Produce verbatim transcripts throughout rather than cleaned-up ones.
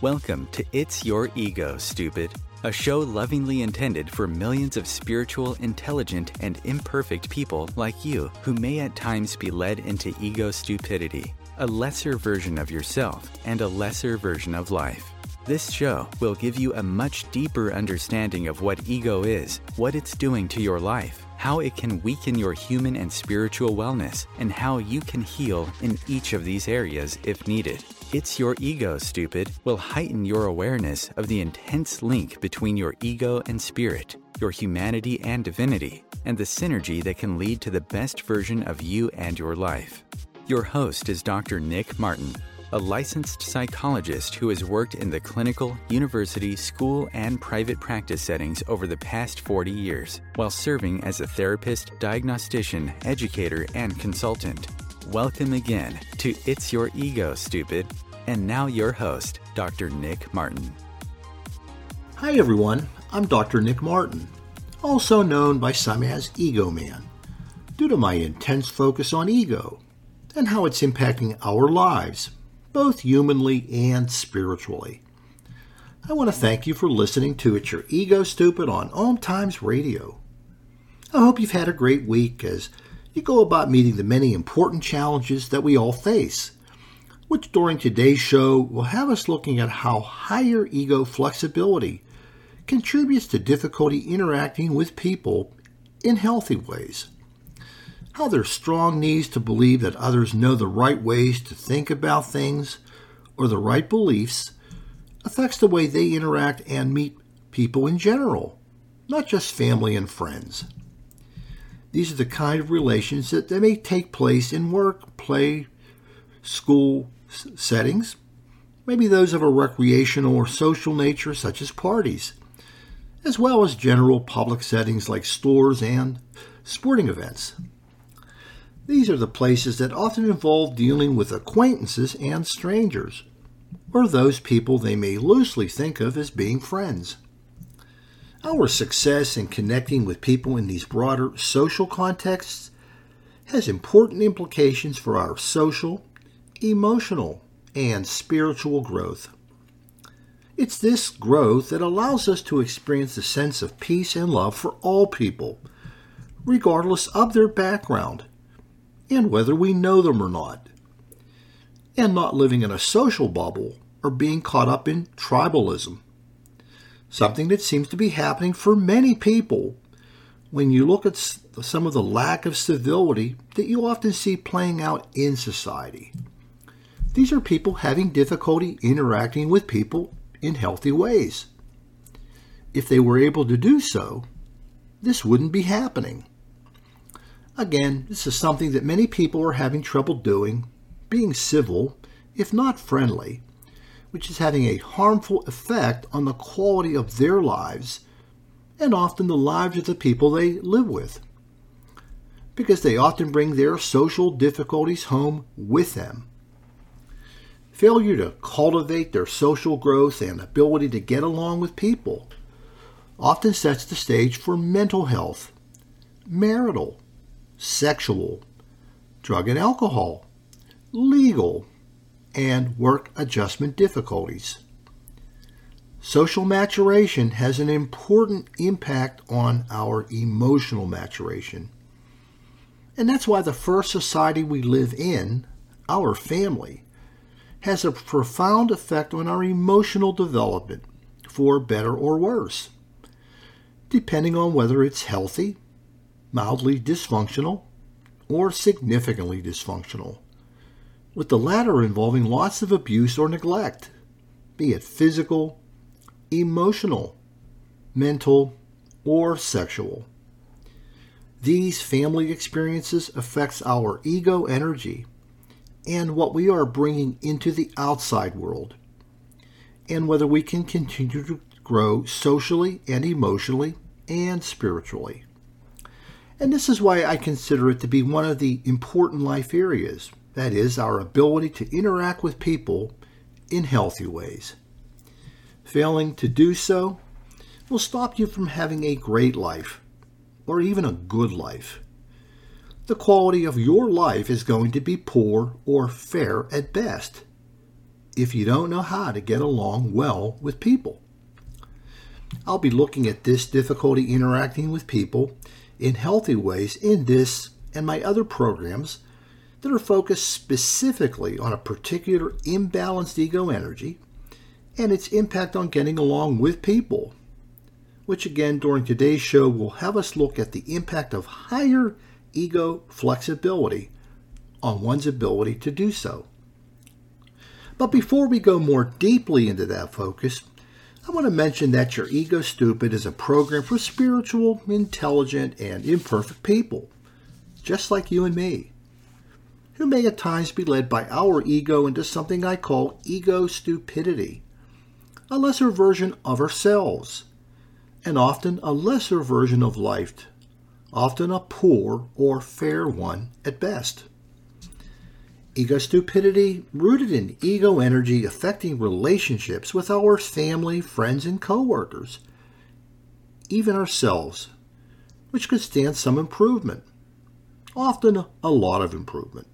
Welcome to It's Your Ego, Stupid, a show lovingly intended for millions of spiritual, intelligent, and imperfect people like you who may at times be led into ego stupidity, a lesser version of yourself and a lesser version of life. This show will give you a much deeper understanding of what ego is, what it's doing to your life, how it can weaken your human and spiritual wellness, and how you can heal in each of these areas if needed. It's Your Ego, Stupid will heighten your awareness of the intense link between your ego and spirit, your humanity and divinity, and the synergy that can lead to the best version of you and your life. Your host is Doctor Nick Martin, a licensed psychologist who has worked in the clinical, university, school, and private practice settings over the past forty years, while serving as a therapist, diagnostician, educator, and consultant. Welcome again to It's Your Ego, Stupid. And now your host, Doctor Nick Martin. Hi everyone, I'm Doctor Nick Martin, also known by some as Ego Man, due to my intense focus on ego and how it's impacting our lives, both humanly and spiritually. I want to thank you for listening to It's Your Ego, Stupid on Om Times Radio. I hope you've had a great week as you go about meeting the many important challenges that we all face, which during today's show will have us looking at how higher ego flexibility contributes to difficulty interacting with people in healthy ways, how their strong needs to believe that others know the right ways to think about things or the right beliefs affects the way they interact and meet people in general, not just family and friends. These are the kind of relations that, that may take place in work, play, school s- settings, maybe those of a recreational or social nature such as parties, as well as general public settings like stores and sporting events. These are the places that often involve dealing with acquaintances and strangers, or those people they may loosely think of as being friends. Our success in connecting with people in these broader social contexts has important implications for our social, emotional, and spiritual growth. It's this growth that allows us to experience a sense of peace and love for all people, regardless of their background, and whether we know them or not, and not living in a social bubble or being caught up in tribalism, something that seems to be happening for many people when you look at some of the lack of civility that you often see playing out in society. These are people having difficulty interacting with people in healthy ways. If they were able to do so, this wouldn't be happening. Again, this is something that many people are having trouble doing, being civil, if not friendly, which is having a harmful effect on the quality of their lives and often the lives of the people they live with, because they often bring their social difficulties home with them. Failure to cultivate their social growth and ability to get along with people often sets the stage for mental health, marital, sexual, drug and alcohol, legal, and work adjustment difficulties. Social maturation has an important impact on our emotional maturation. And that's why the first society we live in, our family, has a profound effect on our emotional development, for better or worse, depending on whether it's healthy, mildly dysfunctional, or significantly dysfunctional, with the latter involving lots of abuse or neglect, be it physical, emotional, mental, or sexual. These family experiences affects our ego energy and what we are bringing into the outside world, and whether we can continue to grow socially and emotionally and spiritually. And this is why I consider it to be one of the important life areas, that is, our ability to interact with people in healthy ways. Failing to do so will stop you from having a great life, or even a good life. The quality of your life is going to be poor or fair at best. if you don't know how to get along well with people. I'll be looking at this difficulty interacting with people in healthy ways in this and my other programs that are focused specifically on a particular imbalanced ego energy and its impact on getting along with people, which again during today's show will have us look at the impact of higher ego flexibility on one's ability to do so. But before we go more deeply into that focus, I want to mention that Your Ego Stupid is a program for spiritual, intelligent, and imperfect people, just like you and me, who may at times be led by our ego into something I call ego stupidity, a lesser version of ourselves, and often a lesser version of life, often a poor or fair one at best. Ego stupidity, rooted in ego energy affecting relationships with our family, friends, and co-workers, even ourselves, which could stand some improvement, often a lot of improvement.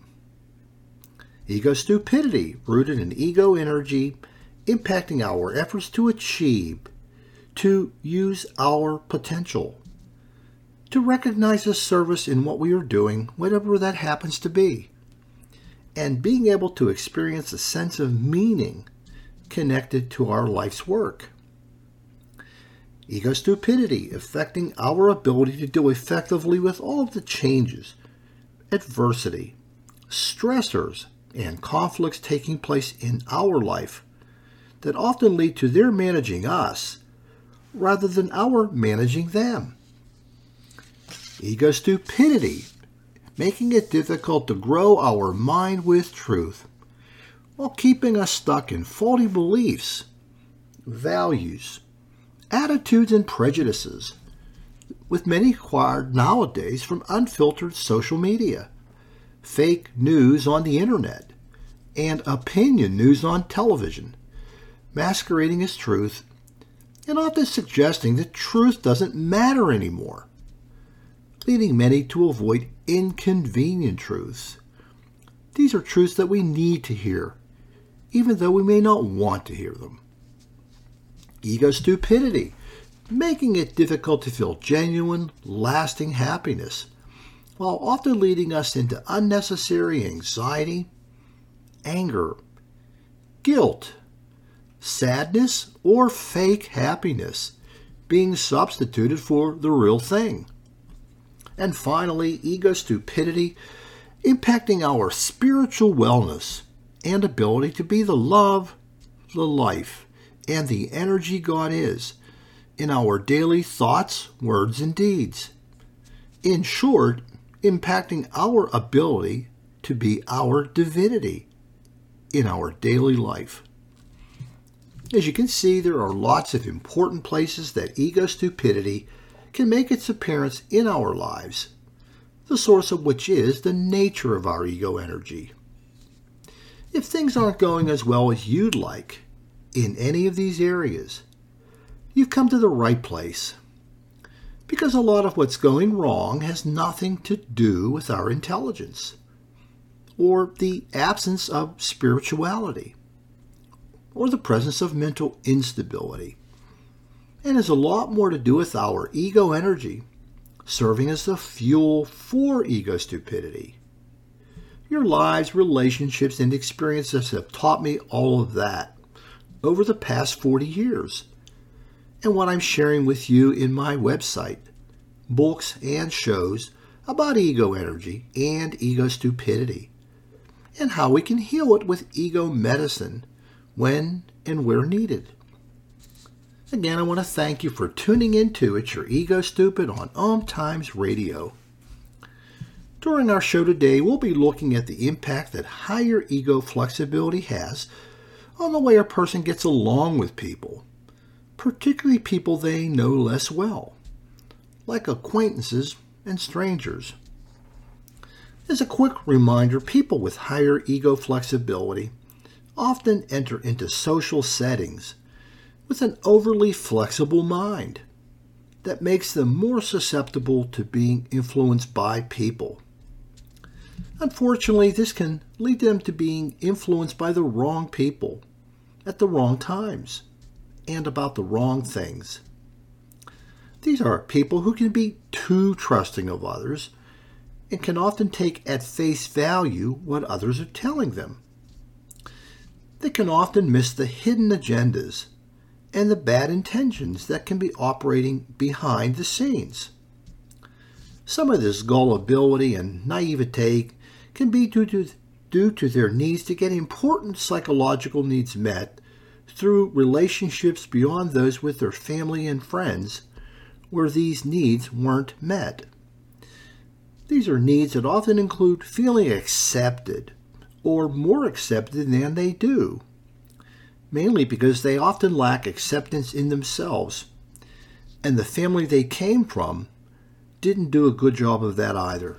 Ego stupidity, rooted in ego energy impacting our efforts to achieve, to use our potential, to recognize the service in what we are doing, whatever that happens to be, and being able to experience a sense of meaning connected to our life's work. Ego stupidity affecting our ability to deal effectively with all of the changes, adversity, stressors, and conflicts taking place in our life that often lead to their managing us rather than our managing them. Ego stupidity, making it difficult to grow our mind with truth, while keeping us stuck in faulty beliefs, values, attitudes, and prejudices, with many acquired nowadays from unfiltered social media, fake news on the internet, and opinion news on television, masquerading as truth, and often suggesting that truth doesn't matter anymore, leading many to avoid inconvenient truths. These are truths that we need to hear, even though we may not want to hear them. Ego stupidity, making it difficult to feel genuine, lasting happiness, while often leading us into unnecessary anxiety, anger, guilt, sadness, or fake happiness being substituted for the real thing. And finally, ego stupidity impacting our spiritual wellness and ability to be the love, the life, and the energy God is in our daily thoughts, words, and deeds. In short, impacting our ability to be our divinity in our daily life. As you can see, there are lots of important places that ego stupidity can make its appearance in our lives, the source of which is the nature of our ego energy. If things aren't going as well as you'd like in any of these areas, you've come to the right place, because a lot of what's going wrong has nothing to do with our intelligence or the absence of spirituality or the presence of mental instability, and has a lot more to do with our ego energy serving as the fuel for ego stupidity. Your lives, relationships, and experiences have taught me all of that over the past forty years, and what I'm sharing with you in my website, books, and shows about ego energy and ego stupidity, and how we can heal it with ego medicine when and where needed. Again, I want to thank you for tuning into It's Your Ego Stupid on Om Times Radio. During our show today, we'll be looking at the impact that higher ego flexibility has on the way a person gets along with people, particularly people they know less well, like acquaintances and strangers. As a quick reminder, people with higher ego flexibility often enter into social settings with an overly flexible mind that makes them more susceptible to being influenced by people. Unfortunately, this can lead them to being influenced by the wrong people at the wrong times and about the wrong things. These are people who can be too trusting of others and can often take at face value what others are telling them. They can often miss the hidden agendas and the bad intentions that can be operating behind the scenes. Some of this gullibility and naivete can be due to, due to their needs to get important psychological needs met through relationships beyond those with their family and friends, where these needs weren't met. These are needs that often include feeling accepted or more accepted than they do, mainly because they often lack acceptance in themselves, and the family they came from didn't do a good job of that either.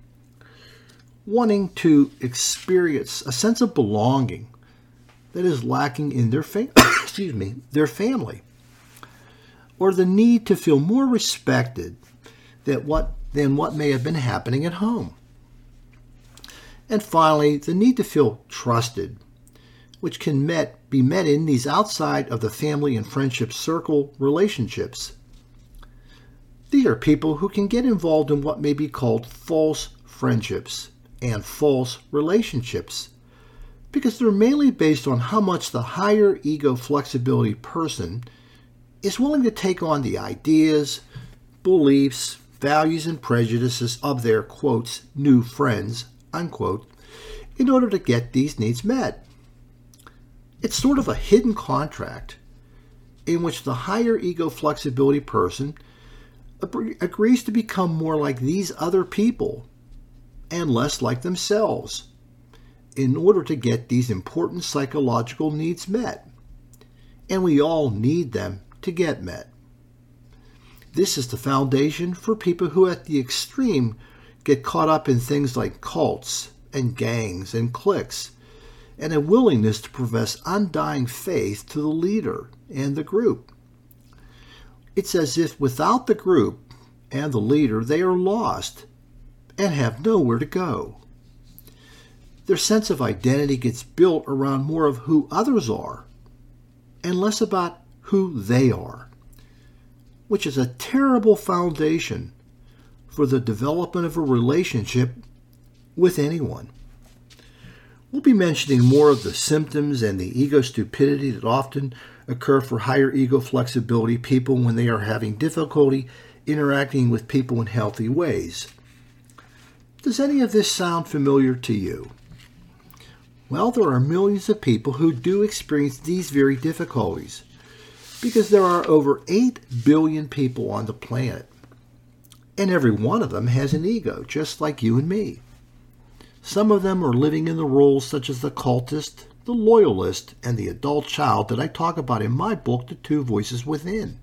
Wanting to experience a sense of belonging that is lacking in their fam- excuse me, their family, or the need to feel more respected than what, than what may have been happening at home. And finally, the need to feel trusted, which can met, be met in these outside of the family and friendship circle relationships. These are people who can get involved in what may be called false friendships and false relationships, because they're mainly based on how much the higher ego flexibility person is willing to take on the ideas, beliefs, values, and prejudices of their, quotes, new friends, unquote, in order to get these needs met. It's sort of a hidden contract in which the higher ego flexibility person agrees to become more like these other people and less like themselves in order to get these important psychological needs met. And we all need them to get met. This is the foundation for people who at the extreme get caught up in things like cults and gangs and cliques, and a willingness to profess undying faith to the leader and the group. It's as if without the group and the leader, they are lost and have nowhere to go. Their sense of identity gets built around more of who others are and less about who they are, which is a terrible foundation for the development of a relationship with anyone. We'll be mentioning more of the symptoms and the ego stupidity that often occur for higher ego flexibility people when they are having difficulty interacting with people in healthy ways. Does any of this sound familiar to you? Well, there are millions of people who do experience these very difficulties because there are over eight billion people on the planet, and every one of them has an ego, just like you and me. Some of them are living in the roles such as the cultist, the loyalist, and the adult child that I talk about in my book, The Two Voices Within.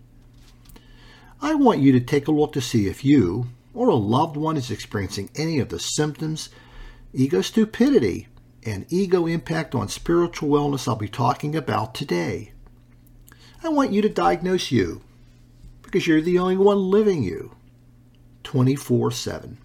I want you to take a look to see if you or a loved one is experiencing any of the symptoms, ego stupidity, and ego impact on spiritual wellness I'll be talking about today. I want you to diagnose you, because you're the only one living you, twenty-four seven.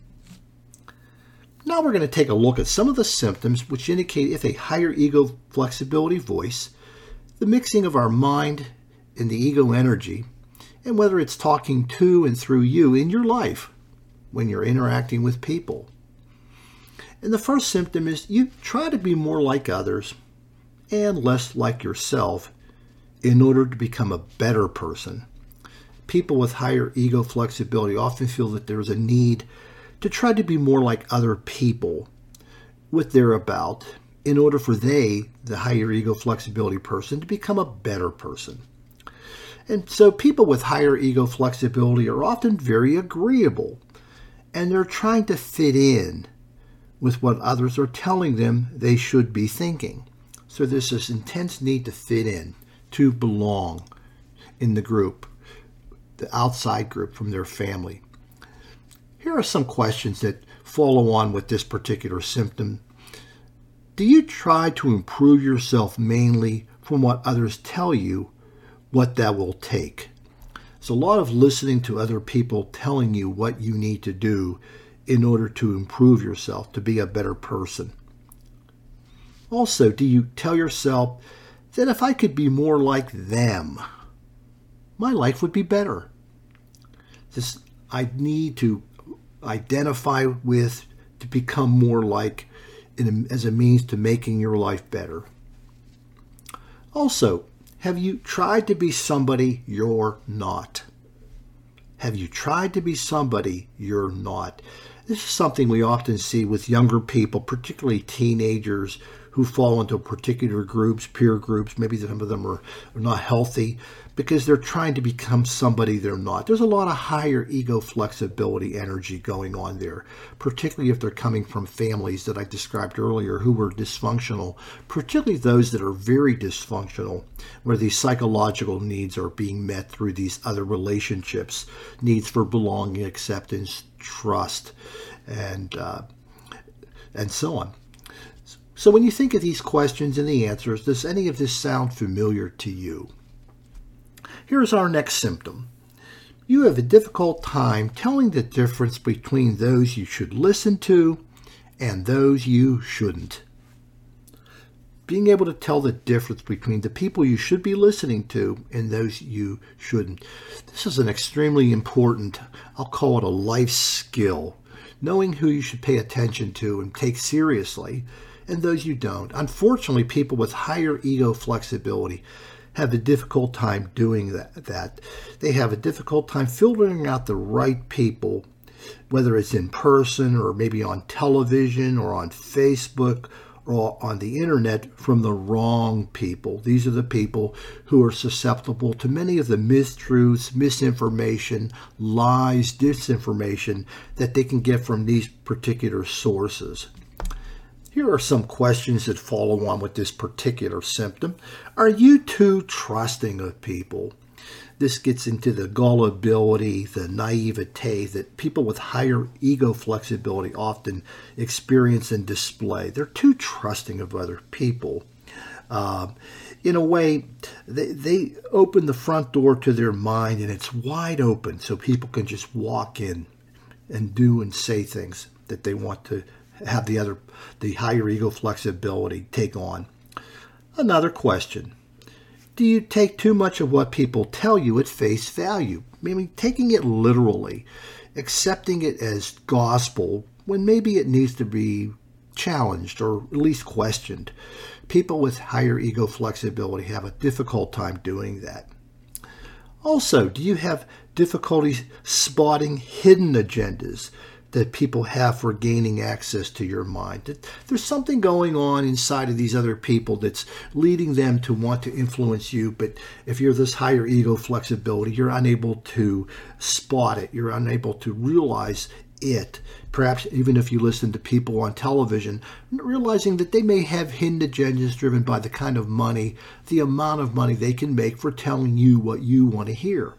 Now we're going to take a look at some of the symptoms which indicate if a higher ego flexibility voice, the mixing of our mind and the ego energy, and whether it's talking to and through you in your life when you're interacting with people. And the first symptom is you try to be more like others and less like yourself in order to become a better person. People with higher ego flexibility often feel that there's a need to try to be more like other people what they're about in order for they, the higher ego flexibility person, to become a better person. And so people with higher ego flexibility are often very agreeable, and they're trying to fit in with what others are telling them they should be thinking. So there's this intense need to fit in, to belong in the group, the outside group from their family. Here are some questions that follow on with this particular symptom. Do you try to improve yourself mainly from what others tell you what that will take? It's a lot of listening to other people telling you what you need to do in order to improve yourself, to be a better person. Also, do you tell yourself that if I could be more like them, my life would be better. This I need to identify with to become more like in a, as a means to making your life better. Also, have you tried to be somebody you're not? Have you tried to be somebody you're not? This is something we often see with younger people, particularly teenagers who fall into particular groups, peer groups. Maybe some of them are, are not healthy because they're trying to become somebody they're not. There's a lot of higher ego flexibility energy going on there, particularly if they're coming from families that I described earlier who were dysfunctional, particularly those that are very dysfunctional, where these psychological needs are being met through these other relationships, needs for belonging, acceptance, trust, and uh, and so on. So when you think of these questions and the answers, does any of this sound familiar to you? Here's our next symptom. You have a difficult time telling the difference between those you should listen to and those you shouldn't. Being able to tell the difference between the people you should be listening to and those you shouldn't. This is an extremely important, I'll call it a life skill. Knowing who you should pay attention to and take seriously and those you don't. Unfortunately, people with higher ego flexibility have a difficult time doing that. that. They have a difficult time filtering out the right people, whether it's in person or maybe on television or on Facebook or on the internet, from the wrong people. These are the people who are susceptible to many of the mistruths, misinformation, lies, disinformation that they can get from these particular sources. Here are some questions that follow on with this particular symptom. Are you too trusting of people? This gets into the gullibility, the naivete that people with higher ego flexibility often experience and display. They're too trusting of other people. Uh, in a way, they, they open the front door to their mind and it's wide open so people can just walk in and do and say things that they want to have the other, the higher ego flexibility take on. Another question. Do you take too much of what people tell you at face value? Meaning taking it literally, accepting it as gospel when maybe it needs to be challenged or at least questioned. People with higher ego flexibility have a difficult time doing that. Also, do you have difficulty spotting hidden agendas that people have for gaining access to your mind? There's something going on inside of these other people that's leading them to want to influence you, but if you're this higher ego flexibility, you're unable to spot it. You're unable to realize it. Perhaps even if you listen to people on television, realizing that they may have hidden agendas driven by the kind of money, the amount of money they can make for telling you what you want to hear.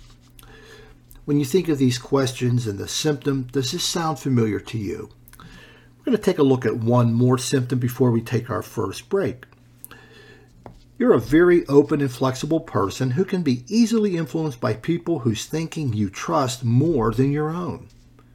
When you think of these questions and the symptom, does this sound familiar to you? We're going to take a look at one more symptom before we take our first break. You're a very open and flexible person who can be easily influenced by people whose thinking you trust more than your own.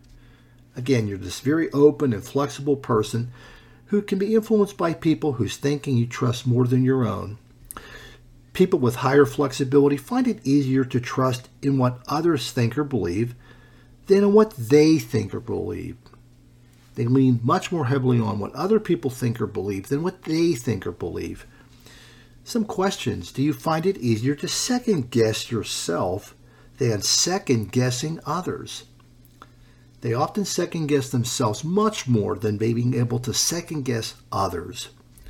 Again, you're this very open and flexible person who can be influenced by people whose thinking you trust more than your own. People with higher flexibility find it easier to trust in what others think or believe than in what they think or believe. They lean much more heavily on what other people think or believe than what they think or believe. Some questions. Do you find it easier to second guess yourself than second guessing others? They often second guess themselves much more than being able to second guess others.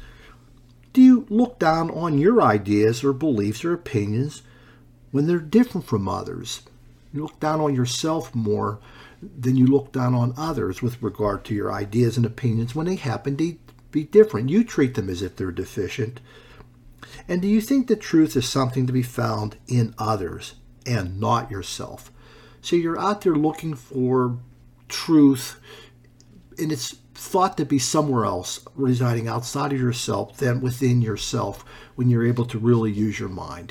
Do you look down on your ideas or beliefs or opinions when they're different from others? You look down on yourself more than you look down on others with regard to your ideas and opinions when they happen to be different. You treat them as if they're deficient. And do you think the truth is something to be found in others and not yourself? So you're out there looking for truth, and it's thought to be somewhere else, residing outside of yourself than within yourself when you're able to really use your mind.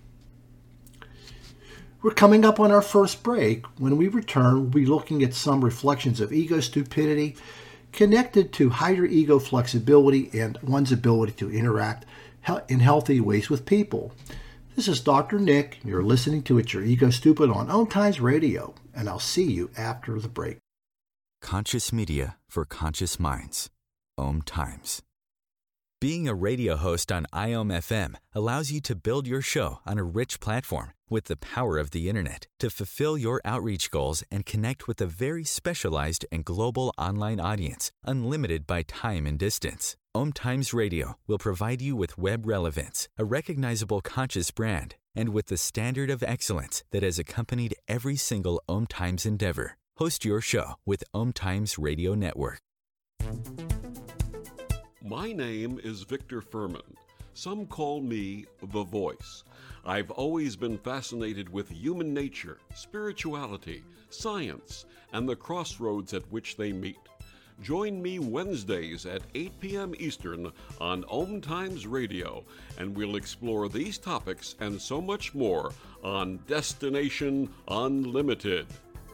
We're coming up on our first break. When we return, we'll be looking at some reflections of ego stupidity connected to higher ego flexibility and one's ability to interact in healthy ways with people. This is Doctor Nick. You're listening to It's Your Ego Stupid on Om Times Radio, and I'll see you after the break. Conscious media for conscious minds. Om Times. Being a radio host on I O M F M allows you to build your show on a rich platform with the power of the internet to fulfill your outreach goals and connect with a very specialized and global online audience, unlimited by time and distance. Om Times Radio will provide you with web relevance, a recognizable conscious brand, and with the standard of excellence that has accompanied every single Om Times endeavor. Host your show with Om Times Radio Network. My name is Victor Furman. Some call me The Voice. I've always been fascinated with human nature, spirituality, science, and the crossroads at which they meet. Join me Wednesdays at eight p.m. Eastern on Om Times Radio, and we'll explore these topics and so much more on Destination Unlimited.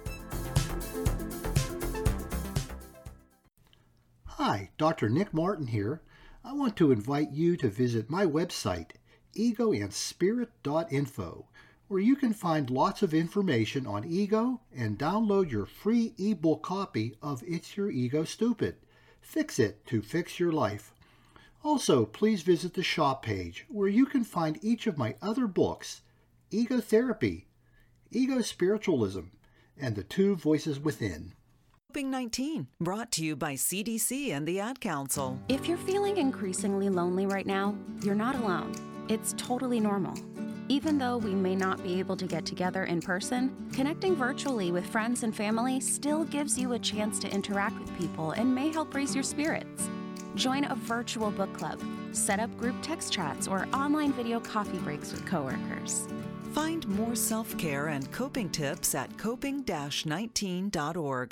Hi, Doctor Nick Martin here. I want to invite you to visit my website, ego and spirit dot info, where you can find lots of information on ego and download your free ebook copy of It's Your Ego Stupid. Fix it to fix your life. Also, please visit the shop page where you can find each of my other books, Ego Therapy, Ego Spiritualism, and The Two Voices Within. COVID nineteen, brought to you by C D C and the Ad Council. If you're feeling increasingly lonely right now, you're not alone. It's totally normal. Even though we may not be able to get together in person, connecting virtually with friends and family still gives you a chance to interact with people and may help raise your spirits. Join a virtual book club, set up group text chats, or online video coffee breaks with coworkers. Find more self-care and coping tips at coping dash nineteen dot org.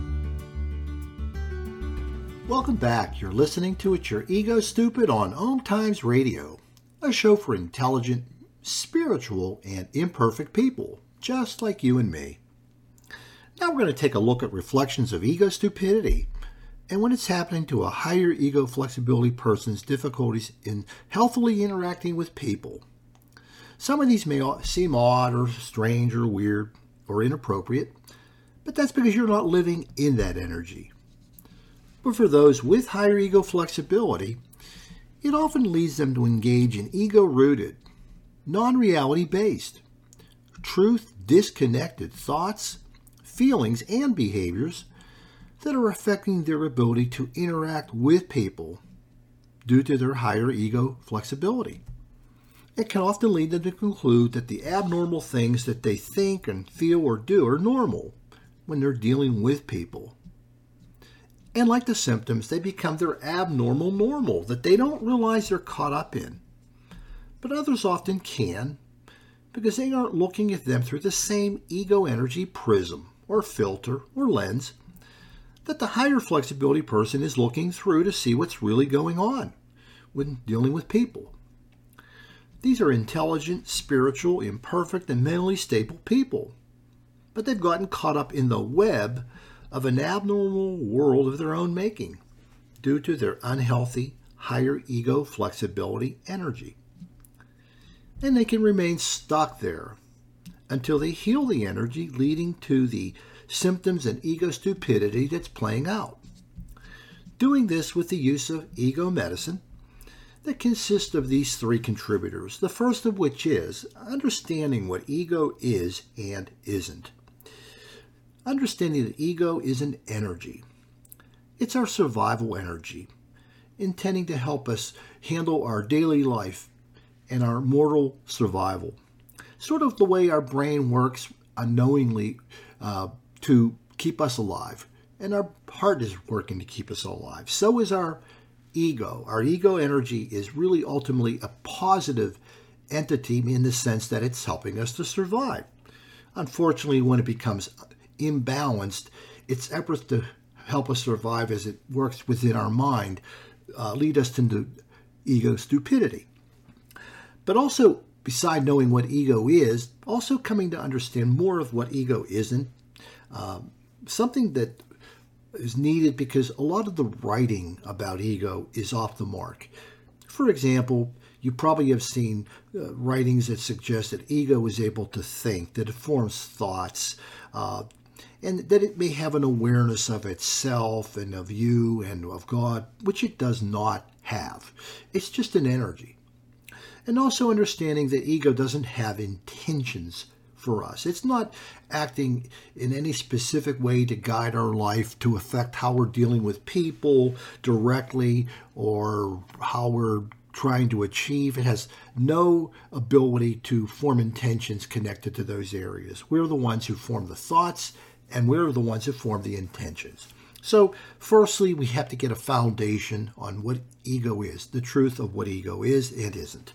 Welcome back. You're listening to It's Your Ego Stupid on Om Times Radio, a show for intelligent, spiritual, and imperfect people, just like you and me. Now we're going to take a look at reflections of ego stupidity and when it's happening to a higher ego flexibility person's difficulties in healthily interacting with people. Some of these may seem odd or strange or weird or inappropriate, but that's because you're not living in that energy. But for those with higher ego flexibility, it often leads them to engage in ego-rooted, non-reality-based, truth-disconnected thoughts, feelings, and behaviors that are affecting their ability to interact with people due to their higher ego flexibility. It can often lead them to conclude that the abnormal things that they think and feel or do are normal when they're dealing with people. And like the symptoms, they become their abnormal normal that they don't realize they're caught up in. But others often can, because they aren't looking at them through the same ego energy prism or filter or lens that the higher flexibility person is looking through to see what's really going on when dealing with people. These are intelligent, spiritual, imperfect, and mentally stable people, but they've gotten caught up in the web of an abnormal world of their own making due to their unhealthy, higher ego flexibility energy. And they can remain stuck there until they heal the energy, leading to the symptoms and ego stupidity that's playing out. Doing this with the use of ego medicine that consists of these three contributors, the first of which is understanding what ego is and isn't. Understanding that ego is an energy. It's our survival energy, intending to help us handle our daily life and our mortal survival. Sort of the way our brain works unknowingly uh, to keep us alive, and our heart is working to keep us alive. So is our ego. Our ego energy is really ultimately a positive entity in the sense that it's helping us to survive. Unfortunately, when it becomes imbalanced, its efforts to help us survive as it works within our mind uh, lead us into ego stupidity. But also, beside knowing what ego is, also coming to understand more of what ego isn't, um, something that is needed because a lot of the writing about ego is off the mark. For example, You probably have seen uh, writings that suggest that ego is able to think, that it forms thoughts, uh, and that it may have an awareness of itself and of you and of God, which it does not have. It's just an energy. And also understanding that ego doesn't have intentions for us. It's not acting in any specific way to guide our life to affect how we're dealing with people directly or how we're trying to achieve. It has no ability to form intentions connected to those areas. We're the ones who form the thoughts, and we're the ones who form the intentions. So, firstly, we have to get a foundation on what ego is, the truth of what ego is and isn't.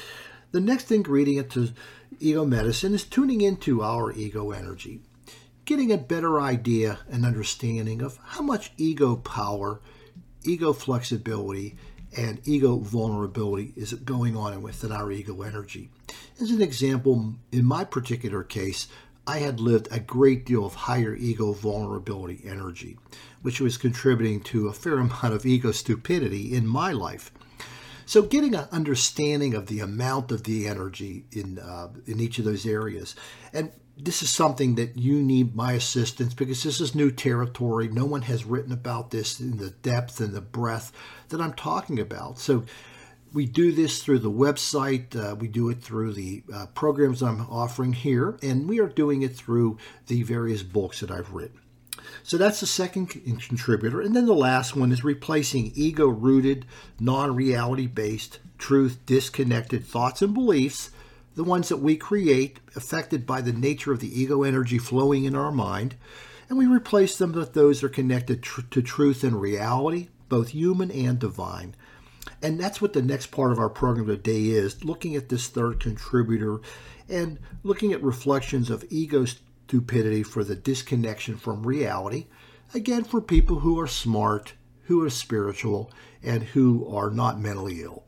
The next ingredient to ego medicine is tuning into our ego energy, getting a better idea and understanding of how much ego power, ego flexibility, and ego vulnerability is going on within our ego energy. As an example, in my particular case, I had lived a great deal of higher ego vulnerability energy, which was contributing to a fair amount of ego stupidity in my life. So getting an understanding of the amount of the energy in uh, in each of those areas. And this is something that you need my assistance because this is new territory. No one has written about this in the depth and the breadth that I'm talking about. So we do this through the website. Uh, we do it through the uh, programs I'm offering here. And we are doing it through the various books that I've written. So that's the second contributor. And then the last one is replacing ego-rooted, non-reality-based, truth-disconnected thoughts and beliefs, the ones that we create, affected by the nature of the ego energy flowing in our mind, and we replace them with those that are connected tr- to truth and reality, both human and divine. And that's what the next part of our program today is, looking at this third contributor and looking at reflections of ego stupidity for the disconnection from reality, again, for people who are smart, who are spiritual, and who are not mentally ill.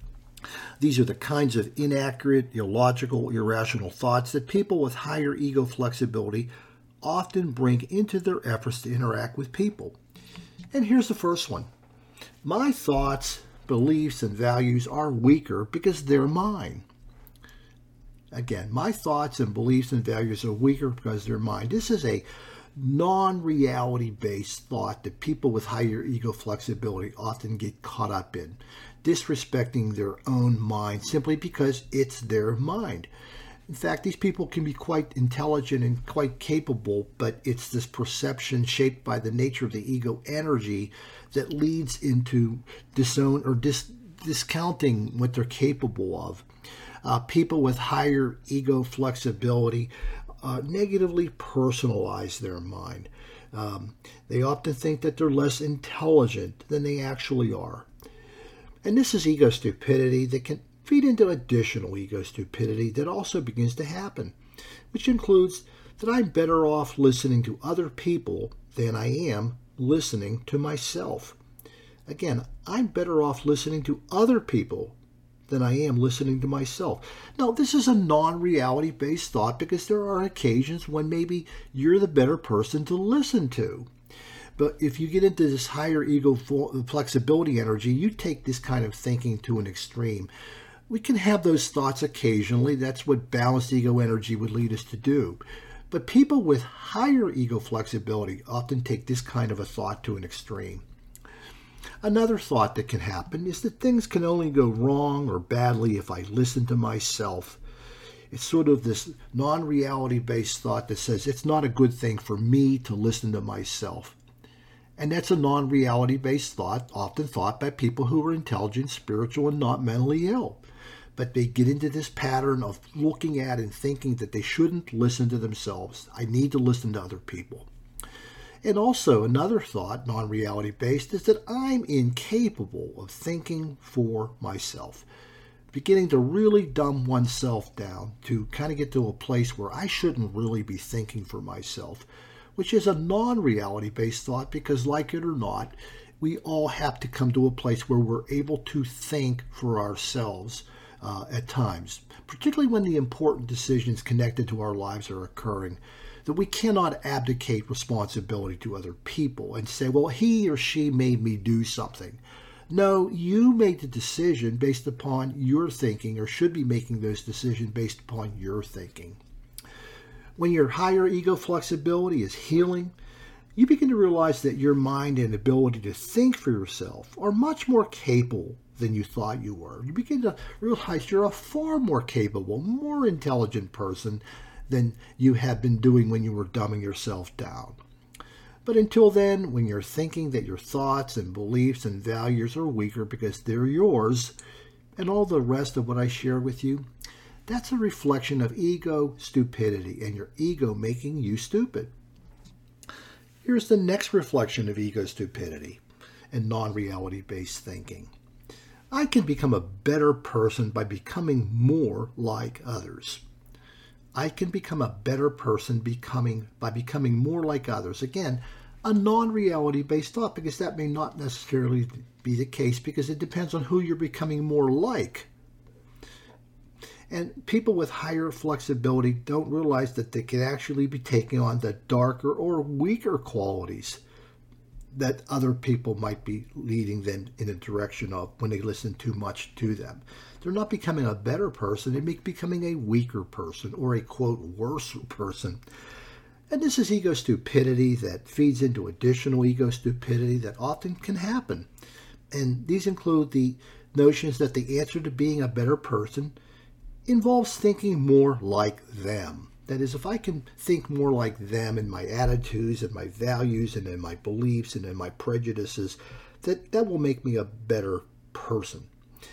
These are the kinds of inaccurate, illogical, irrational thoughts that people with higher ego flexibility often bring into their efforts to interact with people. And here's the first one. My thoughts, beliefs, and values are weaker because they're mine. Again, my thoughts and beliefs and values are weaker because they're mine. This is a non-reality-based thought that people with higher ego flexibility often get caught up in, disrespecting their own mind simply because it's their mind. In fact, these people can be quite intelligent and quite capable, but it's this perception shaped by the nature of the ego energy that leads into disown or dis- discounting what they're capable of. Uh, people with higher ego flexibility uh, negatively personalize their mind. Um, they often think that they're less intelligent than they actually are. And this is ego stupidity that can feed into additional ego stupidity that also begins to happen, which includes that I'm better off listening to other people than I am listening to myself. Again, I'm better off listening to other people than I am listening to myself. Now, this is a non-reality based thought because there are occasions when maybe you're the better person to listen to. But if you get into this higher ego flexibility energy, you take this kind of thinking to an extreme. We can have those thoughts occasionally. That's what balanced ego energy would lead us to do. But people with higher ego flexibility often take this kind of a thought to an extreme. Another thought that can happen is that things can only go wrong or badly if I listen to myself. It's sort of this non-reality based thought that says it's not a good thing for me to listen to myself. And that's a non-reality based thought, often thought by people who are intelligent, spiritual, and not mentally ill. But they get into this pattern of looking at and thinking that they shouldn't listen to themselves. I need to listen to other people. And also another thought, non-reality based, is that I'm incapable of thinking for myself. Beginning to really dumb oneself down to kind of get to a place where I shouldn't really be thinking for myself, which is a non-reality based thought because, like it or not, we all have to come to a place where we're able to think for ourselves uh, at times, particularly when the important decisions connected to our lives are occurring, that we cannot abdicate responsibility to other people and say, well, he or she made me do something. No, you made the decision based upon your thinking, or should be making those decisions based upon your thinking. When your higher ego flexibility is healing, you begin to realize that your mind and ability to think for yourself are much more capable than you thought you were. You begin to realize you're a far more capable, more intelligent person than you have been doing when you were dumbing yourself down. But until then, when you're thinking that your thoughts and beliefs and values are weaker because they're yours, and all the rest of what I share with you, that's a reflection of ego stupidity and your ego making you stupid. Here's the next reflection of ego stupidity and non-reality based thinking. I can become a better person by becoming more like others. I can become a better person becoming by becoming more like others. Again, a non-reality based thought, because that may not necessarily be the case, because it depends on who you're becoming more like. And people with higher flexibility don't realize that they can actually be taking on the darker or weaker qualities that other people might be leading them in a direction of when they listen too much to them. They're not becoming a better person, they're becoming a weaker person, or a, quote, worse person. And this is ego stupidity that feeds into additional ego stupidity that often can happen. And these include the notions that the answer to being a better person involves thinking more like them. That is, if I can think more like them in my attitudes and my values and in my beliefs and in my prejudices, that, that will make me a better person.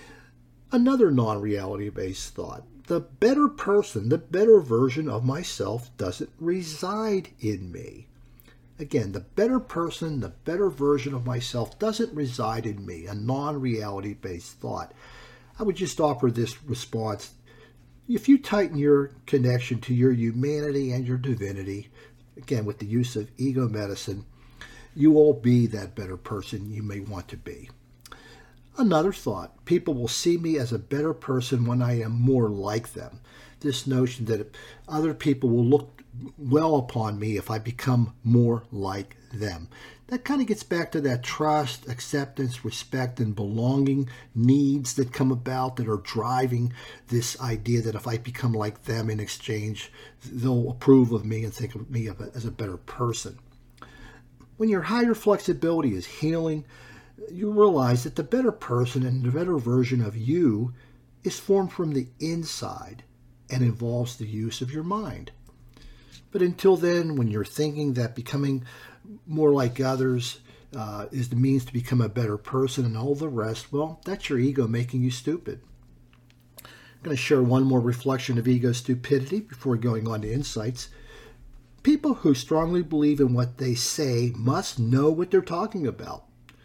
Another non-reality based thought. The better person, the better version of myself doesn't reside in me. Again, the better person, the better version of myself doesn't reside in me, a non-reality based thought. I would just offer this response. If you tighten your connection to your humanity and your divinity, again, with the use of ego medicine, you will be that better person you may want to be. Another thought, people will see me as a better person when I am more like them. This notion that other people will look well upon me if I become more like them. That kind of gets back to that trust, acceptance, respect, and belonging needs that come about that are driving this idea that if I become like them in exchange, they'll approve of me and think of me as a better person. When your higher flexibility is healing, you realize that the better person and the better version of you is formed from the inside and involves the use of your mind. But until then, when you're thinking that becoming more like others uh, is the means to become a better person and all the rest, well, that's your ego making you stupid. I'm going to share one more reflection of ego stupidity before going on to insights. People who strongly believe in what they say must know what they're talking about.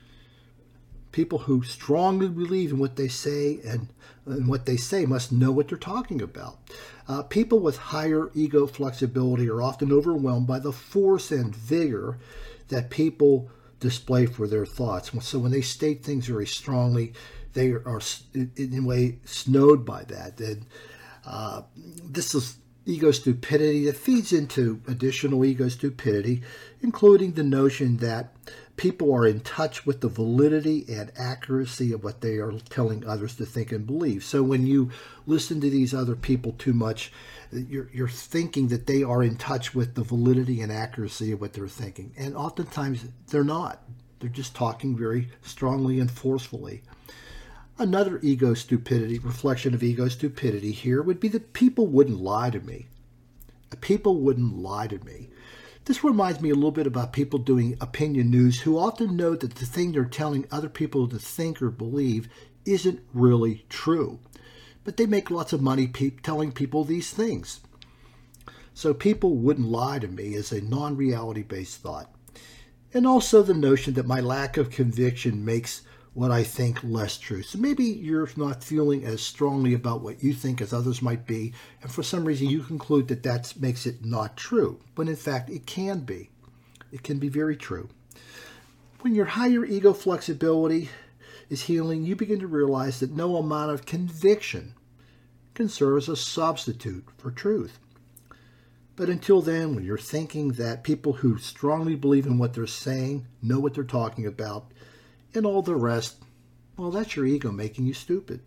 People who strongly believe in what they say and, and what they say must know what they're talking about. Uh, people with higher ego flexibility are often overwhelmed by the force and vigor that people display for their thoughts. So when they state things very strongly, they are in a way snowed by that. And uh, this is ego stupidity that feeds into additional ego stupidity, including the notion that people are in touch with the validity and accuracy of what they are telling others to think and believe. So when you listen to these other people too much, you're, you're thinking that they are in touch with the validity and accuracy of what they're thinking. And oftentimes they're not. They're just talking very strongly and forcefully. Another ego stupidity, reflection of ego stupidity here would be that people wouldn't lie to me. People wouldn't lie to me. This reminds me a little bit about people doing opinion news who often know that the thing they're telling other people to think or believe isn't really true. But they make lots of money pe- telling people these things. So people wouldn't lie to me is a non-reality based thought. And also the notion that my lack of conviction makes what I think less true. So maybe you're not feeling as strongly about what you think as others might be, and for some reason you conclude that that makes it not true. But in fact, it can be. It can be very true. When your higher ego flexibility is healing, you begin to realize that no amount of conviction can serve as a substitute for truth. But until then, when you're thinking that people who strongly believe in what they're saying know what they're talking about, and all the rest, Well, that's your ego making you stupid.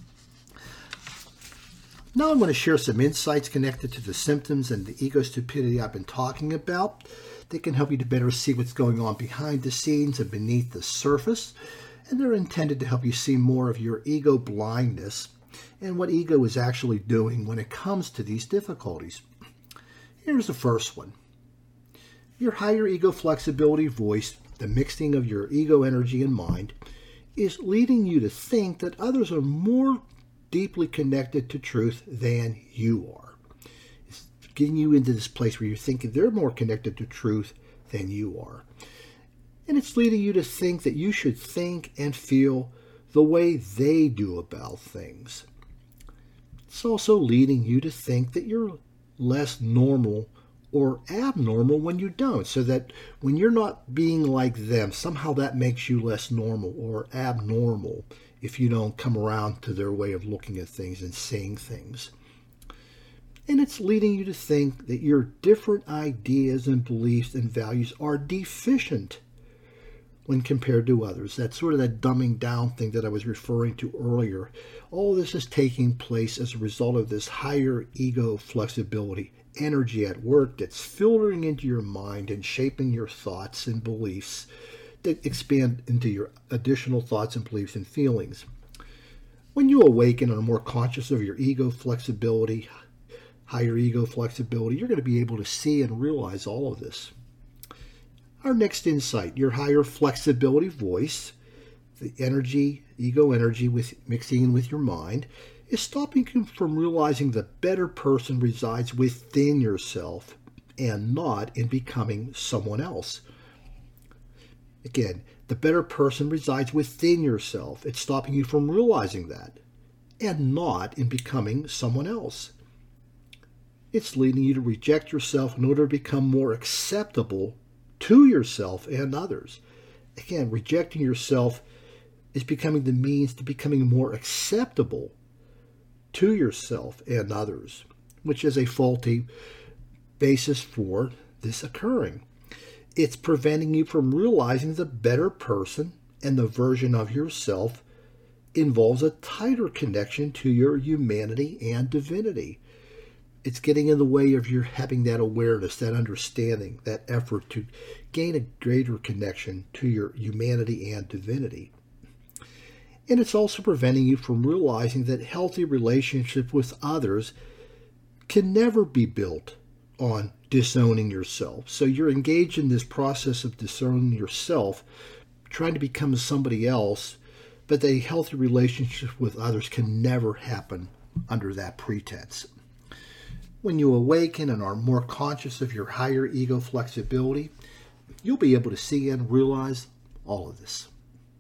Now I'm going to share some insights connected to the symptoms and the ego stupidity I've been talking about. They can help you to better see what's going on behind the scenes and beneath the surface. And they're intended to help you see more of your ego blindness and what ego is actually doing when it comes to these difficulties. Here's the first one. Your higher ego flexibility voice, the mixing of your ego energy and mind, is leading you to think that others are more deeply connected to truth than you are. It's getting you into this place where you're thinking they're more connected to truth than you are. And it's leading you to think that you should think and feel the way they do about things. It's also leading you to think that you're less normal or abnormal when you don't, so that when you're not being like them, somehow that makes you less normal or abnormal if you don't come around to their way of looking at things and saying things. And it's leading you to think that your different ideas and beliefs and values are deficient when compared to others. That's sort of that dumbing down thing that I was referring to earlier. All this is taking place as a result of this higher ego flexibility, energy at work that's filtering into your mind and shaping your thoughts and beliefs that expand into your additional thoughts and beliefs and feelings. When you awaken and are more conscious of your ego flexibility, higher ego flexibility, you're going to be able to see and realize all of this. Our next insight, your higher flexibility voice, the energy, ego energy with mixing with your mind, is stopping you from realizing the better person resides within yourself and not in becoming someone else. Again, the better person resides within yourself. It's stopping you from realizing that and not in becoming someone else. It's leading you to reject yourself in order to become more acceptable to yourself and others. Again, rejecting yourself is becoming the means to becoming more acceptable to yourself and others, which is a faulty basis for this occurring. It's preventing you from realizing the better person and the version of yourself involves a tighter connection to your humanity and divinity. It's getting in the way of your having that awareness, that understanding, that effort to gain a greater connection to your humanity and divinity. And it's also preventing you from realizing that healthy relationships with others can never be built on disowning yourself. So you're engaged in this process of disowning yourself, trying to become somebody else, but a healthy relationship with others can never happen under that pretense. When you awaken and are more conscious of your higher ego flexibility, you'll be able to see and realize all of this.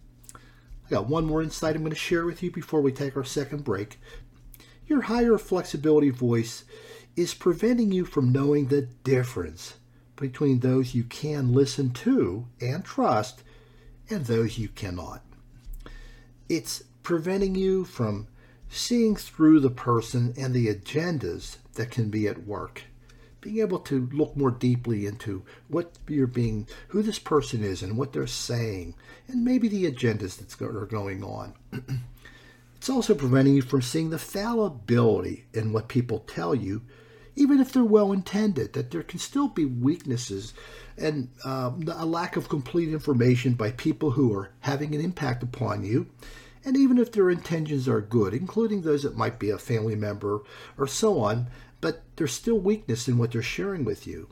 I got one more insight I'm going to share with you before we take our second break. Your higher flexibility voice is preventing you from knowing the difference between those you can listen to and trust and those you cannot. It's preventing you from seeing through the person and the agendas that can be at work. Being able to look more deeply into what you're being, who this person is and what they're saying, and maybe the agendas that are going on. It's also preventing you from seeing the fallibility in what people tell you, even if they're well-intended, that there can still be weaknesses and um, a lack of complete information by people who are having an impact upon you. And even if their intentions are good, including those that might be a family member or so on, but there's still weakness in what they're sharing with you.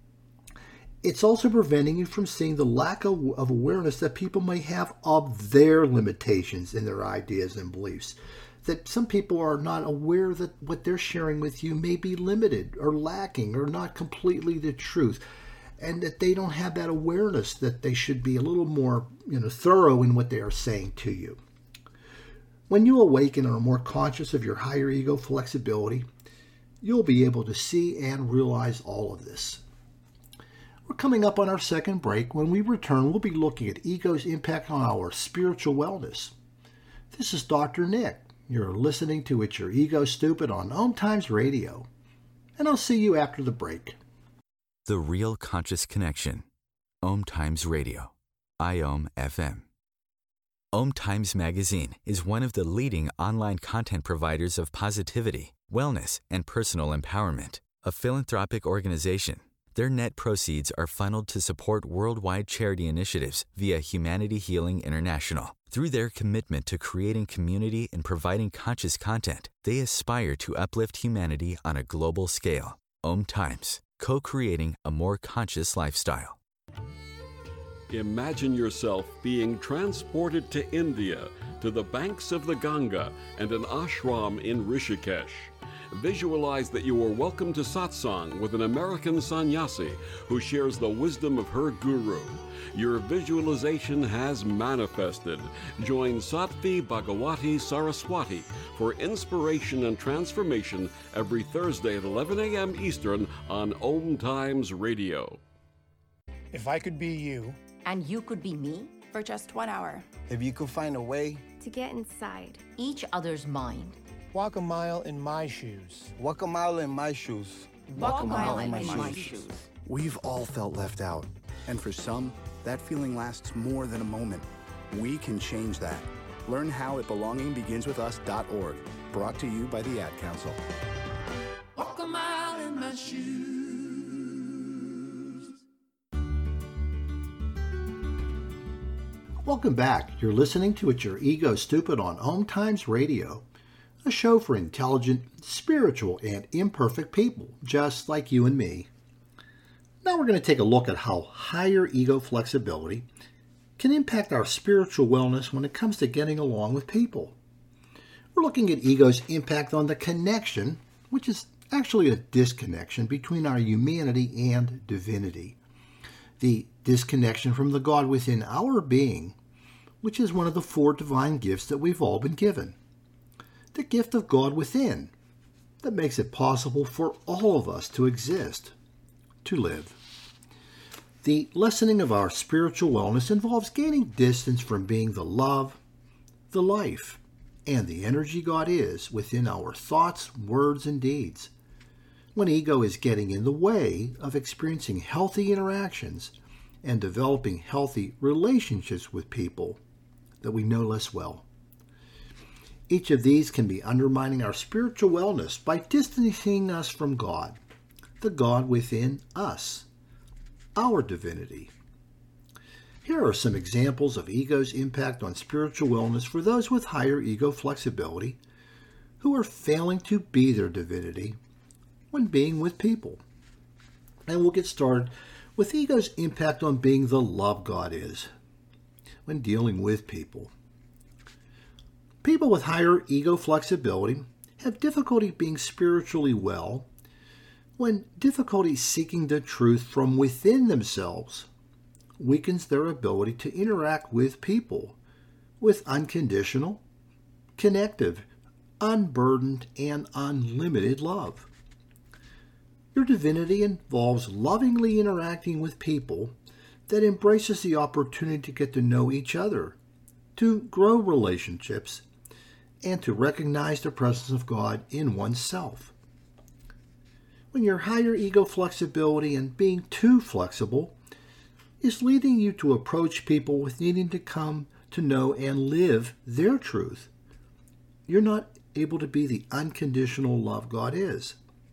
It's also preventing you from seeing the lack of, of awareness that people may have of their limitations in their ideas and beliefs. That some people are not aware that what they're sharing with you may be limited or lacking or not completely the truth. And that they don't have that awareness that they should be a little more, you know, thorough in what they are saying to you. When you awaken and are more conscious of your higher ego flexibility, you'll be able to see and realize all of this. We're coming up on our second break. When we return, we'll be looking at ego's impact on our spiritual wellness. This is Doctor Nick. You're listening to It's Your Ego Stupid on Om Times Radio. And I'll see you after the break. The Real Conscious Connection. Om Times Radio. I O M F M. Om Times Magazine is one of the leading online content providers of positivity, wellness, and personal empowerment. A philanthropic organization, their net proceeds are funneled to support worldwide charity initiatives via Humanity Healing International. Through their commitment to creating community and providing conscious content, they aspire to uplift humanity on a global scale. Om Times, co-creating a more conscious lifestyle. Imagine yourself being transported to India, to the banks of the Ganga and an ashram in Rishikesh. Visualize that you are welcome to satsang with an American sannyasi who shares the wisdom of her guru. Your visualization has manifested. Join Sattvi Bhagawati Saraswati for inspiration and transformation every Thursday at eleven a.m. Eastern on Om Times Radio. If I could be you, and you could be me, for just one hour, if you could find a way to get inside each other's mind, walk a mile in my shoes. Walk a mile in my shoes. Walk, walk a mile, mile in, in my, my shoes. shoes. We've all felt left out, and for some, that feeling lasts more than a moment. We can change that. Learn how at belonging begins with us dot org. Brought to you by the Ad Council. Walk a mile in my shoes. Welcome back. You're listening to It's Your Ego Stupid on Om Times Radio, a show for intelligent, spiritual, and imperfect people, just like you and me. Now we're going to take a look at how higher ego flexibility can impact our spiritual wellness when it comes to getting along with people. We're looking at ego's impact on the connection, which is actually a disconnection between our humanity and divinity. The disconnection from the God within our being, which is one of the four divine gifts that we've all been given. The gift of God within, that makes it possible for all of us to exist, to live. The lessening of our spiritual wellness involves gaining distance from being the love, the life, and the energy God is within our thoughts, words, and deeds. When ego is getting in the way of experiencing healthy interactions and developing healthy relationships with people that we know less well. Each of these can be undermining our spiritual wellness by distancing us from God, the God within us, our divinity. Here are some examples of ego's impact on spiritual wellness for those with higher ego flexibility who are failing to be their divinity when being with people. And we'll get started with ego's impact on being the love God is when dealing with people. People with higher ego flexibility have difficulty being spiritually well when difficulty seeking the truth from within themselves weakens their ability to interact with people with unconditional, connective, unburdened, and unlimited love. Your divinity involves lovingly interacting with people that embraces the opportunity to get to know each other, to grow relationships, and to recognize the presence of God in oneself. When your higher ego flexibility and being too flexible is leading you to approach people with needing to come to know and live their truth, you're not able to be the unconditional love God is.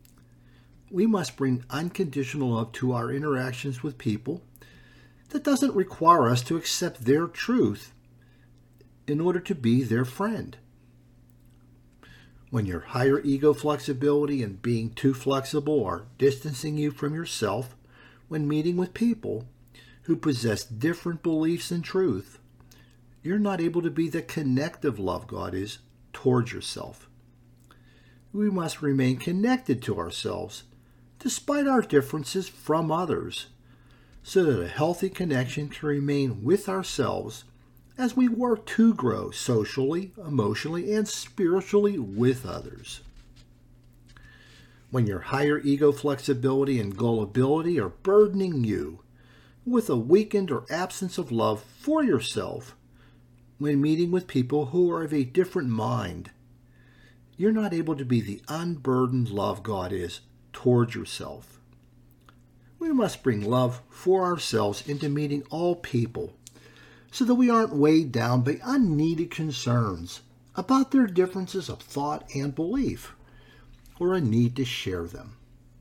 We must bring unconditional love to our interactions with people. That doesn't require us to accept their truth in order to be their friend. When your higher ego flexibility and being too flexible are distancing you from yourself when meeting with people who possess different beliefs and truth, you're not able to be the connective love God is towards yourself. We must remain connected to ourselves despite our differences from others, so that a healthy connection can remain with ourselves as we work to grow socially, emotionally, and spiritually with others. When your higher ego flexibility and gullibility are burdening you with a weakened or absence of love for yourself when meeting with people who are of a different mind, you're not able to be the unburdened love God is towards yourself. We must bring love for ourselves into meeting all people so that we aren't weighed down by unneeded concerns about their differences of thought and belief, or a need to share them.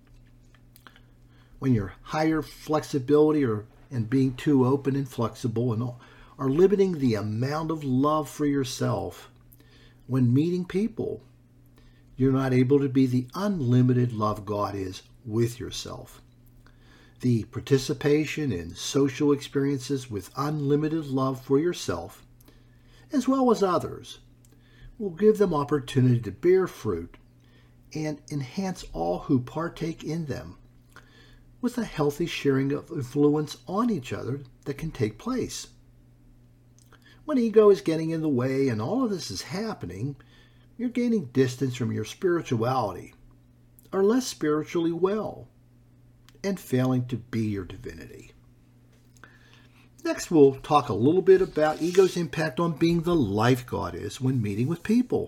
When your higher flexibility or and being too open and flexible and are limiting the amount of love for yourself when meeting people, you're not able to be the unlimited love God is with yourself. The participation in social experiences with unlimited love for yourself, as well as others, will give them opportunity to bear fruit and enhance all who partake in them with a healthy sharing of influence on each other that can take place. When ego is getting in the way and all of this is happening, you're gaining distance from your spirituality, are less spiritually well, and failing to be your divinity. Next, we'll talk a little bit about ego's impact on being the life God is when meeting with people.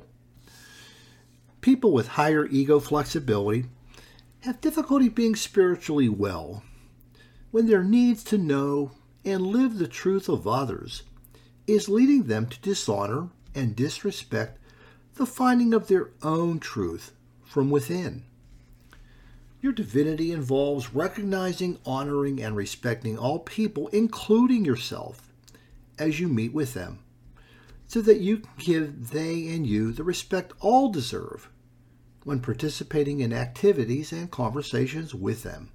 People with higher ego flexibility have difficulty being spiritually well when their needs to know and live the truth of others is leading them to dishonor and disrespect the finding of their own truth from within. Your divinity involves recognizing, honoring, and respecting all people, including yourself, as you meet with them, so that you can give they and you the respect all deserve when participating in activities and conversations with them.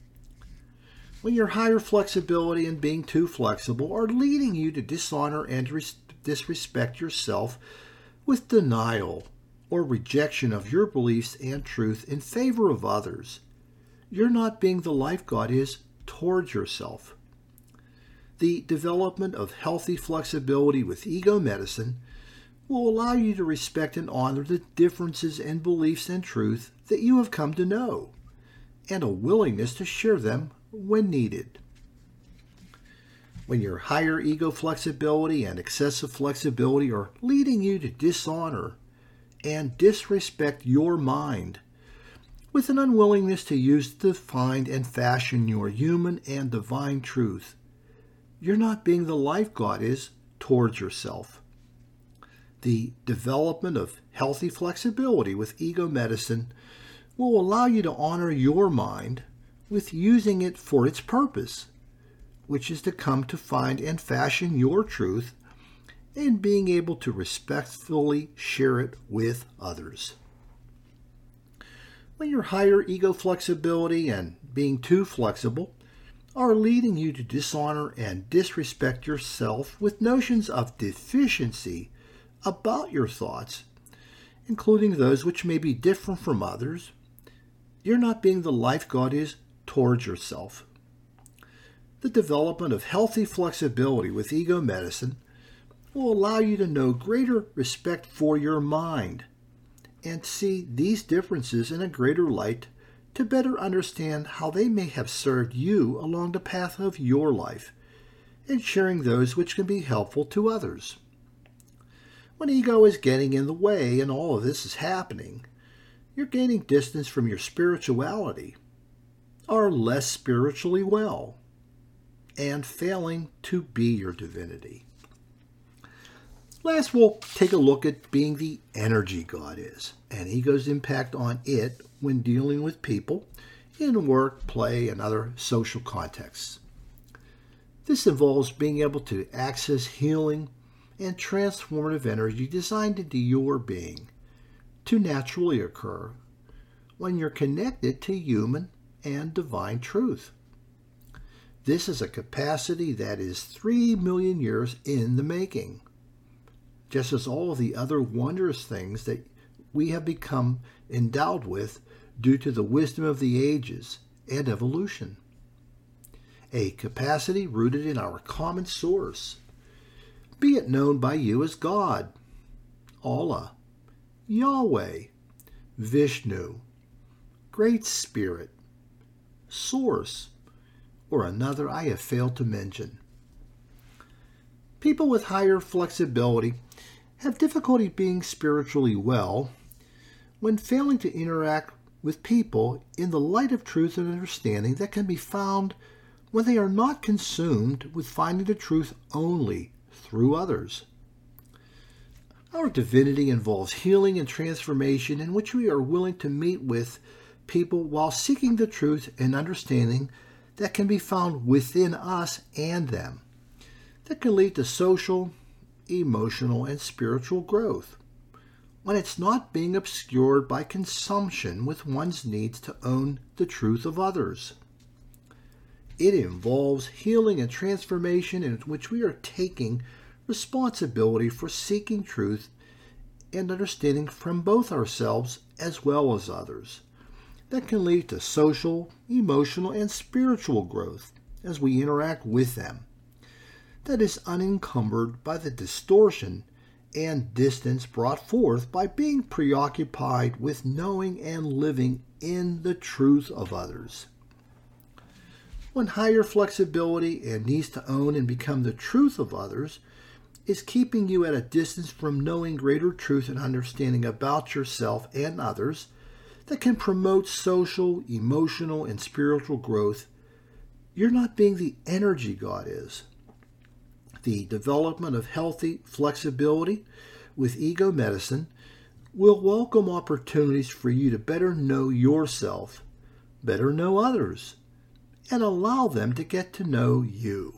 When your higher flexibility and being too flexible are leading you to dishonor and res- disrespect yourself with denial or rejection of your beliefs and truth in favor of others, you're not being the life God is towards yourself. The development of healthy flexibility with ego medicine will allow you to respect and honor the differences in beliefs and truth that you have come to know, and a willingness to share them when needed. When your higher ego flexibility and excessive flexibility are leading you to dishonor and disrespect your mind, with an unwillingness to use, define, and fashion your human and divine truth, you're not being the life God is towards yourself. The development of healthy flexibility with ego medicine will allow you to honor your mind with using it for its purpose, which is to come to find and fashion your truth and being able to respectfully share it with others. When your higher ego flexibility and being too flexible are leading you to dishonor and disrespect yourself with notions of deficiency about your thoughts, including those which may be different from others, you're not being the life God is towards yourself. The development of healthy flexibility with ego medicine will allow you to know greater respect for your mind and see these differences in a greater light to better understand how they may have served you along the path of your life and sharing those which can be helpful to others. When ego is getting in the way and all of this is happening, you're gaining distance from your spirituality, are less spiritually well, and failing to be your divinity. Last, we'll take a look at being the energy God is, and ego's impact on it when dealing with people in work, play, and other social contexts. This involves being able to access healing and transformative energy designed into your being to naturally occur when you're connected to human and divine truth. This is a capacity that is three million years in the making, just as all of the other wondrous things that we have become endowed with due to the wisdom of the ages and evolution. A capacity rooted in our common source, be it known by you as God, Allah, Yahweh, Vishnu, Great Spirit, Source, or another I have failed to mention. People with higher flexibility have difficulty being spiritually well when failing to interact with people in the light of truth and understanding that can be found when they are not consumed with finding the truth only through others. Our divinity involves healing and transformation in which we are willing to meet with people while seeking the truth and understanding that can be found within us and them, that can lead to social, emotional, and spiritual growth, when it's not being obscured by consumption with one's needs to own the truth of others. It involves healing and transformation in which we are taking responsibility for seeking truth and understanding from both ourselves as well as others, that can lead to social, emotional, and spiritual growth as we interact with them, that is unencumbered by the distortion and distance brought forth by being preoccupied with knowing and living in the truth of others. When higher flexibility and needs to own and become the truth of others is keeping you at a distance from knowing greater truth and understanding about yourself and others that can promote social, emotional, and spiritual growth, you're not being the energy God is. The development of healthy flexibility with ego medicine will welcome opportunities for you to better know yourself, better know others, and allow them to get to know you.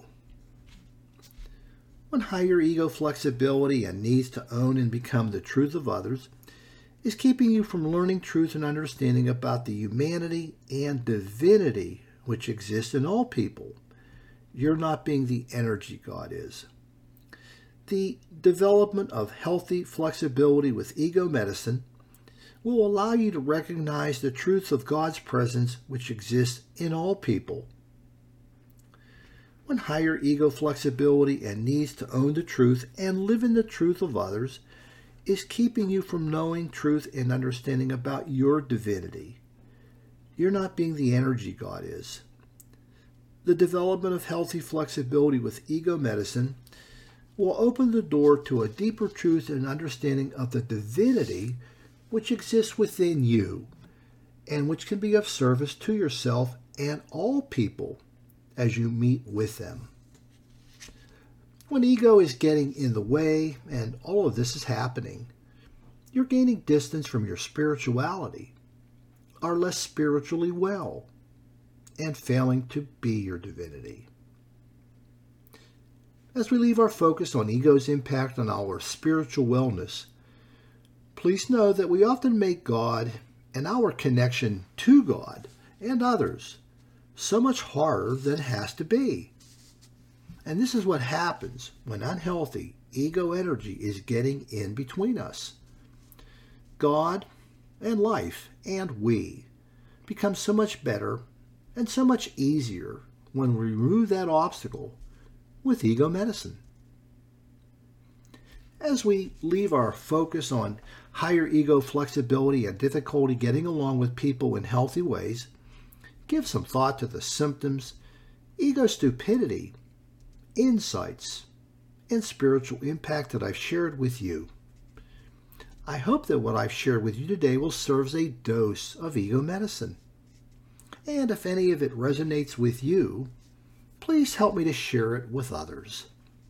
When higher ego flexibility and needs to own and become the truth of others is keeping you from learning truth and understanding about the humanity and divinity which exists in all people, you're not being the energy God is. The development of healthy flexibility with ego medicine will allow you to recognize the truth of God's presence which exists in all people. When higher ego flexibility and needs to own the truth and live in the truth of others is keeping you from knowing truth and understanding about your divinity, you're not being the energy God is. The development of healthy flexibility with ego medicine will open the door to a deeper truth and understanding of the divinity which exists within you and which can be of service to yourself and all people as you meet with them. When ego is getting in the way and all of this is happening, you're gaining distance from your spirituality, are less spiritually well, and failing to be your divinity. As we leave our focus on ego's impact on our spiritual wellness, please know that we often make God and our connection to God and others so much harder than it has to be. And this is what happens when unhealthy ego energy is getting in between us. God and life and we become so much better and so much easier when we remove that obstacle with ego medicine. As we leave our focus on higher ego flexibility and difficulty getting along with people in healthy ways, give some thought to the symptoms, ego stupidity, insights, and spiritual impact that I've shared with you. I hope that what I've shared with you today will serve as a dose of ego medicine. And if any of it resonates with you, please help me to share it with others.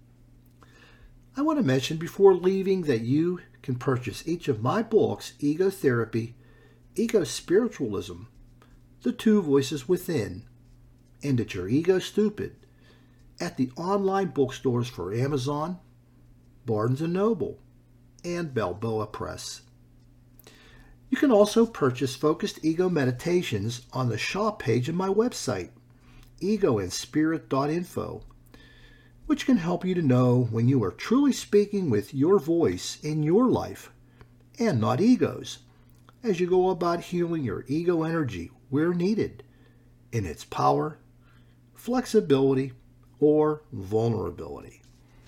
I want to mention before leaving that you can purchase each of my books, Ego Therapy, Ego Spiritualism, The Two Voices Within, and It's Your Ego Stupid, at the online bookstores for Amazon, Barnes and Noble, and Balboa Press. You can also purchase Focused Ego Meditations on the shop page of my website, ego and spirit dot info, which can help you to know when you are truly speaking with your voice in your life and not ego's, as you go about healing your ego energy where needed, in its power, flexibility, or vulnerability.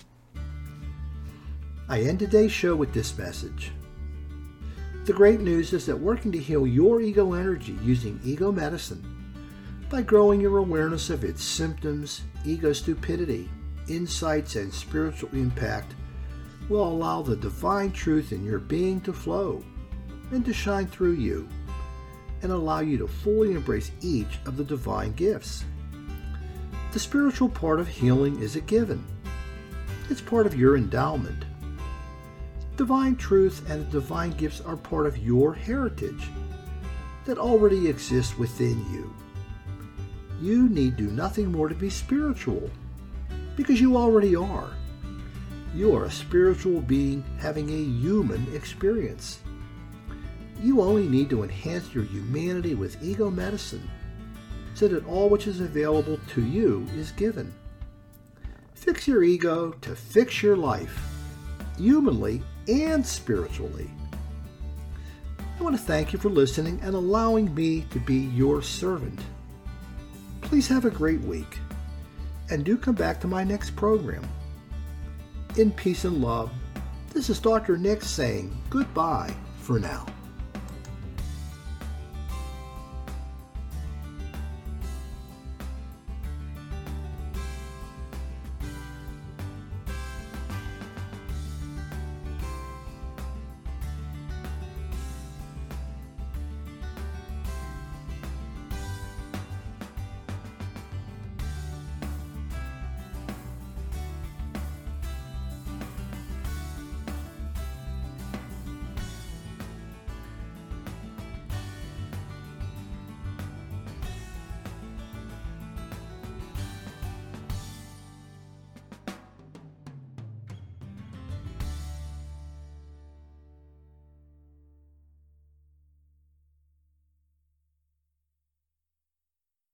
I end today's show with this message. The great news is that working to heal your ego energy using ego medicine, by growing your awareness of its symptoms, ego stupidity, insights, and spiritual impact, will allow the divine truth in your being to flow and to shine through you, and allow you to fully embrace each of the divine gifts. The spiritual part of healing is a given. It's part of your endowment. Divine truth and the divine gifts are part of your heritage that already exists within you. You need do nothing more to be spiritual, because you already are. You are a spiritual being having a human experience. You only need to enhance your humanity with ego medicine, so that all which is available to you is given. Fix your ego to fix your life, humanly and spiritually. I want to thank you for listening and allowing me to be your servant. Please have a great week, and do come back to my next program. In peace and love, this is Doctor Nick saying goodbye for now.